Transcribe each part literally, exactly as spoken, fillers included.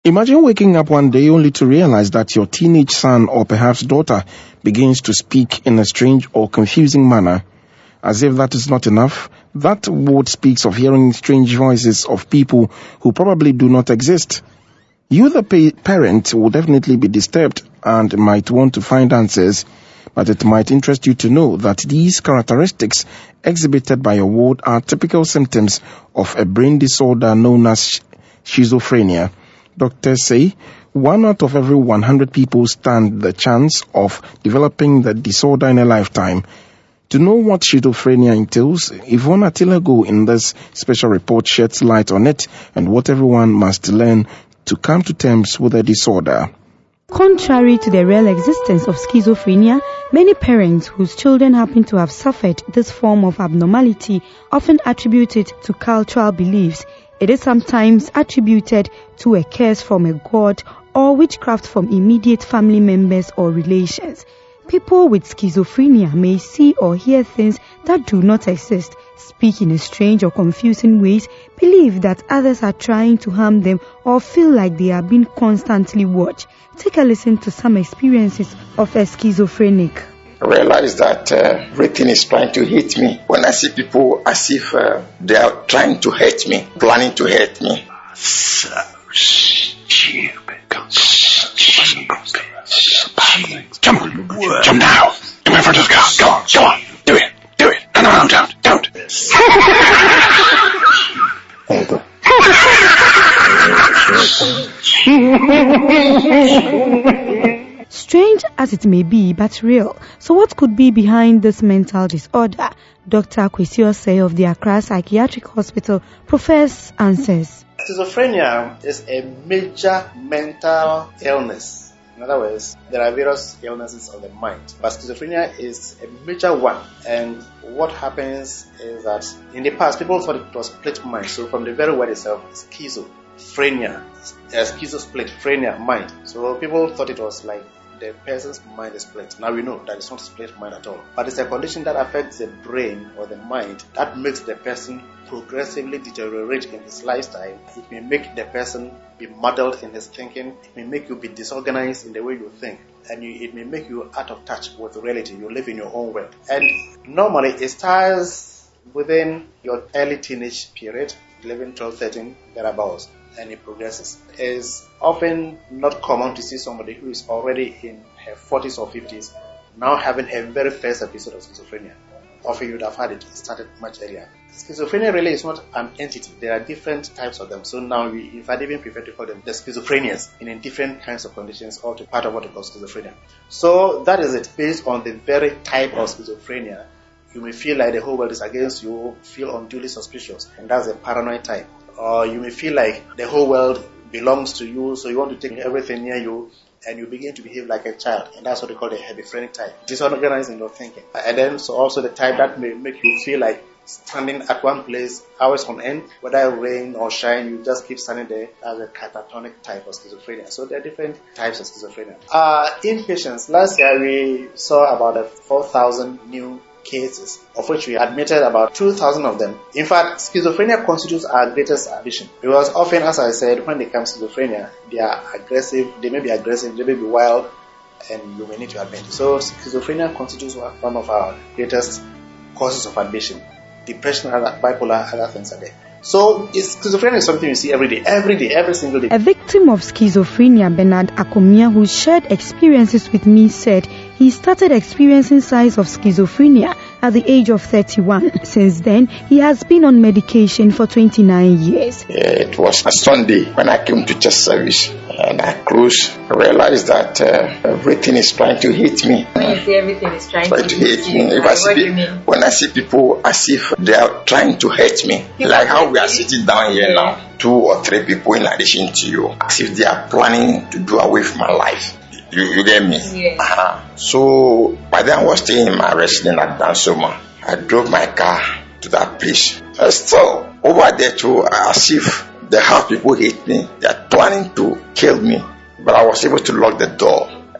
Imagine waking up one day only to realize that your teenage son or perhaps daughter begins to speak in a strange or confusing manner. As if that is not enough, that word speaks of hearing strange voices of people who probably do not exist. You, the pa- parent, will definitely be disturbed and might want to find answers, but it might interest you to know that these characteristics exhibited by your ward are typical symptoms of a brain disorder known as schizophrenia. Doctors say one out of every one hundred people stand the chance of developing the disorder in a lifetime. To know what schizophrenia entails, Yvonne Atilago in this special report sheds light on it and what everyone must learn to come to terms with the disorder. Contrary to the real existence of schizophrenia, many parents whose children happen to have suffered this form of abnormality often attribute it to cultural beliefs. It is sometimes attributed to a curse from a god or witchcraft from immediate family members or relations. People with schizophrenia may see or hear things that do not exist, speak in strange or confusing ways, believe that others are trying to harm them, or feel like they are being constantly watched. Take a listen to some experiences of a schizophrenic. I realize that uh, everything is trying to hit me. When I see people as if uh, they are trying to hurt me, planning to hurt me. So stupid. Stupid. Jump. Jump now. Come in front of the car. Go on. Go on. Do it. Do it. No, no, no, don't. Don't. Strange as it may be, but real. So what could be behind this mental disorder? Doctor Kwesi Osei of the Accra Psychiatric Hospital professes answers. Schizophrenia is a major mental illness. In other words, there are various illnesses of the mind, but schizophrenia is a major one. And what happens is that in the past, people thought it was split mind. So from the very word itself, schizophrenia, uh, schizo split, phrenia, mind. So people thought it was like the person's mind is split. Now we know that it's not split mind at all. But it's a condition that affects the brain or the mind that makes the person progressively deteriorate in his lifestyle. It may make the person be muddled in his thinking. It may make you be disorganized in the way you think. And you, it may make you out of touch with reality. You live in your own world. And normally it starts within your early teenage period, eleven, twelve, thirteen, thereabouts. And it progresses. It's often not common to see somebody who is already in her forties or fifties now having her very first episode of schizophrenia. Often you would have had it started much earlier. Schizophrenia really is not an entity. There are different types of them. So now we, if I'd even prefer to call them the schizophrenias in, in different kinds of conditions or to part of what we call schizophrenia. So that is it. Based on the very type of schizophrenia, you may feel like the whole world is against you, feel unduly suspicious, and that's a paranoid type. Or you may feel like the whole world belongs to you, so you want to take everything near you, and you begin to behave like a child. And that's what they call the hebephrenic type. Disorganized in your thinking. And then so also the type that may make you feel like standing at one place hours on end, whether rain or shine, you just keep standing there. As a catatonic type of schizophrenia. So there are different types of schizophrenia. Uh, inpatients. Last year we saw about four thousand new cases, of which we admitted about two thousand of them. In fact, schizophrenia constitutes our greatest admission, because often, as I said, when they come to schizophrenia, they are aggressive, they may be aggressive, they may be wild, and you may need to admit. So schizophrenia constitutes one of our greatest causes of admission. Depression, other, bipolar, other things are there. So schizophrenia is something you see every day, every day, every single day. A victim of schizophrenia, Bernard Akomia, who shared experiences with me, said he started experiencing signs of schizophrenia at the age of thirty-one. Since then, he has been on medication for twenty-nine years. Yeah, it was a Sunday when I came to church service and I closed. I realized that uh, everything is trying to hit me. When you say everything is trying, trying to, to hit me, if I see what do pe- you mean? When I see people as if they are trying to hurt me, like how we are sitting down here yeah. now, two or three people in addition to you, as if they are planning to do away with my life. You, you get me? Yeah. Uh-huh. So, by then I was staying in my residence at Dansoma. I drove my car to that place. Uh, still, over there too, as if they have people hate me. They are planning to kill me. But I was able to lock the door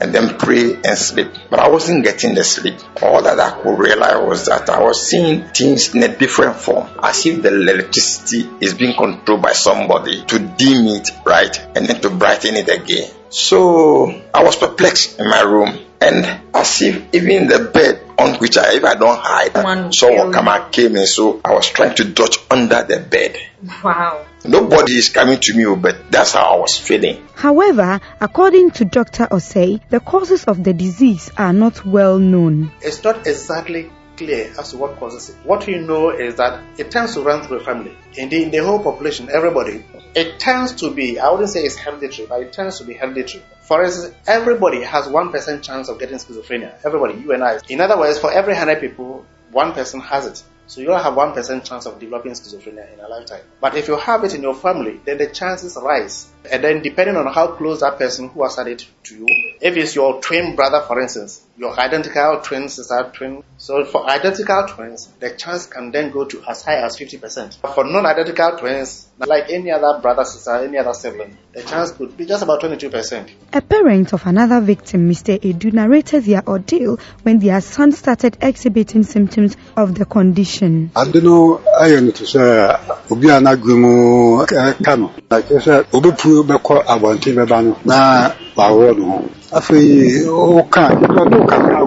and then pray and sleep. But I wasn't getting the sleep. All that I could realize was that I was seeing things in a different form, as if the electricity is being controlled by somebody to dim it, right, and then to brighten it again. So I was perplexed in my room, and as if even the bed on which I, if I don't hide, someone come and came in, so I was trying to dodge under the bed. Wow. Nobody is coming to me, but that's how I was feeling. However, according to Doctor Osei, the causes of the disease are not well known. It's not exactly clear as to what causes it. What we know is that it tends to run through a family. Indeed, in the whole population, everybody, it tends to be, I wouldn't say it's hereditary, but it tends to be hereditary. For instance, everybody has one percent chance of getting schizophrenia. Everybody, you and I. In other words, for every one hundred people, one person has it. So you all have one percent chance of developing schizophrenia in a lifetime. But if you have it in your family, then the chances rise. And then depending on how close that person who has had it to you, if it's your twin brother, for instance, your identical twin sister, twin. So for identical twins, the chance can then go to as high as fifty percent. For non-identical twins, like any other brother, sister, any other sibling, the chance could be just about twenty-two percent. A parent of another victim, Mister Edu, narrated their ordeal when their son started exhibiting symptoms of the condition. I don't know, I am to say, Obiana Gumo Kano, like I said, Obupu Beko Abanti Babano, na Barono. I say, oh, can you know,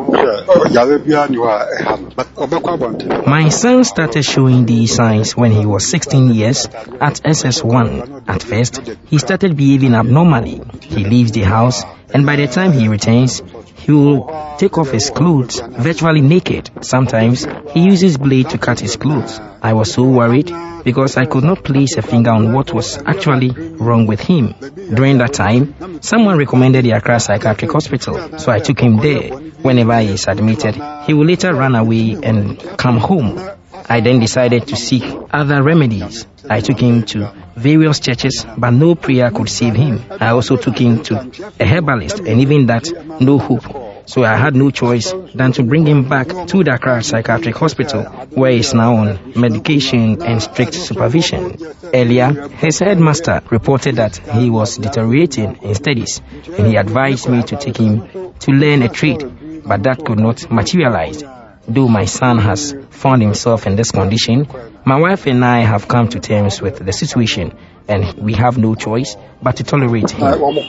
my son started showing these signs when he was sixteen years at S S one. At first, he started behaving abnormally. He leaves the house, and by the time he returns, he will take off his clothes, virtually naked. Sometimes, he uses blade to cut his clothes. I was so worried because I could not place a finger on what was actually wrong with him. During that time, someone recommended the Accra Psychiatric Hospital, so I took him there. Whenever he is admitted, he will later run away and come home. I then decided to seek other remedies. I took him to various churches, but no prayer could save him. I also took him to a herbalist, and even that, no hope. So I had no choice than to bring him back to the Accra Psychiatric Hospital, where he is now on medication and strict supervision. Earlier, his headmaster reported that he was deteriorating in studies, and he advised me to take him to learn a trade, but that could not materialize. Though my son has found himself in this condition, my wife and I have come to terms with the situation, and we have no choice but to tolerate him.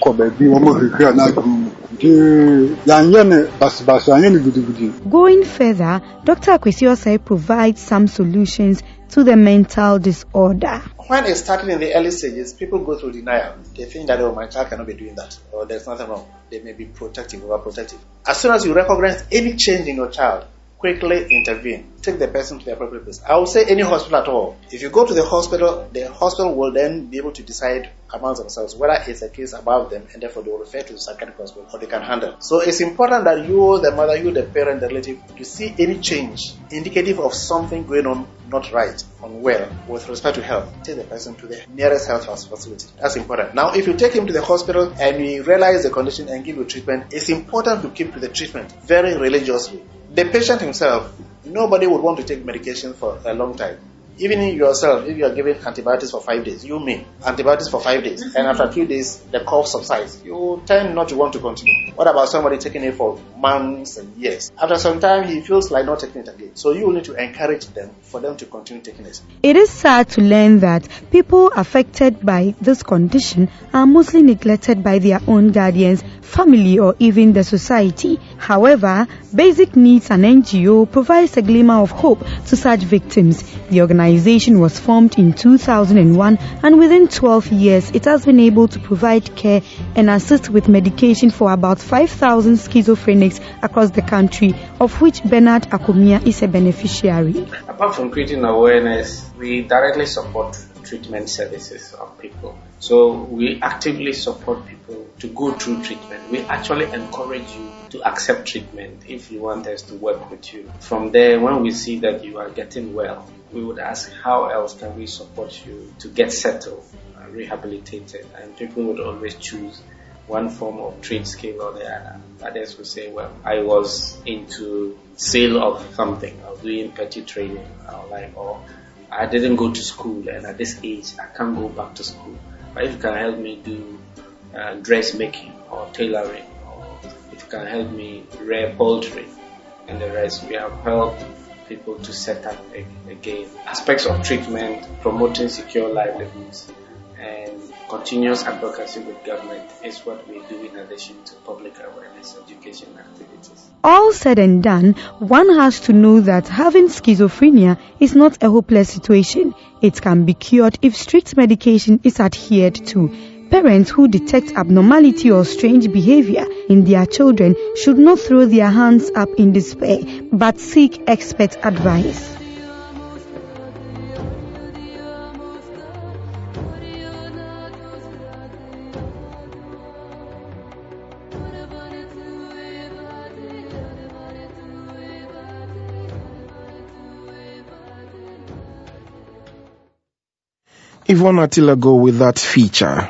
Going further, Doctor Kwesi Osei provides some solutions to the mental disorder. When it's starting in the early stages, people go through denial. They think that, oh, my child cannot be doing that, or there's nothing wrong. They may be protective, overprotective. As soon as you recognize any change in your child, quickly intervene. Take the person to the appropriate place. I will say any hospital at all. If you go to the hospital, the hospital will then be able to decide amongst themselves whether it's a case above them, and therefore they will refer to the psychiatric hospital or they can handle. So it's important that you, the mother, you, the parent, the relative, you see any change indicative of something going on not right, unwell, with respect to health. Take the person to the nearest health facility. That's important. Now, if you take him to the hospital and we realize the condition and give you treatment, it's important to keep to the treatment very religiously. The patient himself, nobody would want to take medication for a long time. Even yourself, if you are given antibiotics for five days, you may antibiotics for five days, and after a few days, the cough subsides. You tend not to want to continue. What about somebody taking it for months and years? After some time, he feels like not taking it again. So you will need to encourage them for them to continue taking it. It is sad to learn that people affected by this condition are mostly neglected by their own guardians, family, or even the society. However, Basic Needs, an N G O, provides a glimmer of hope to such victims. The organization was formed in two thousand one, and within twelve years, it has been able to provide care and assist with medication for about five thousand schizophrenics across the country, of which Bernard Akomia is a beneficiary. Apart from creating awareness, we directly support treatment services of people. So we actively support people to go through treatment. We actually encourage you to accept treatment if you want us to work with you. From there, when we see that you are getting well, we would ask how else can we support you to get settled, uh, rehabilitated, and people would always choose one form of trade skill or the other. Others would say, well, I was into sale of something, I was doing petty trading, or like, or I didn't go to school, and at this age, I can't go back to school. But if you can help me do uh, dressmaking or tailoring, or It can help me rear poultry and the rest. We have helped people to set up again. Aspects of treatment, promoting secure livelihoods, and continuous advocacy with government is what we do in addition to public awareness education activities. All said and done, one has to know that having schizophrenia is not a hopeless situation. It can be cured if strict medication is adhered to. Parents who detect abnormality or strange behavior in their children should not throw their hands up in despair, but seek expert advice. Yvonne Atilago with that feature.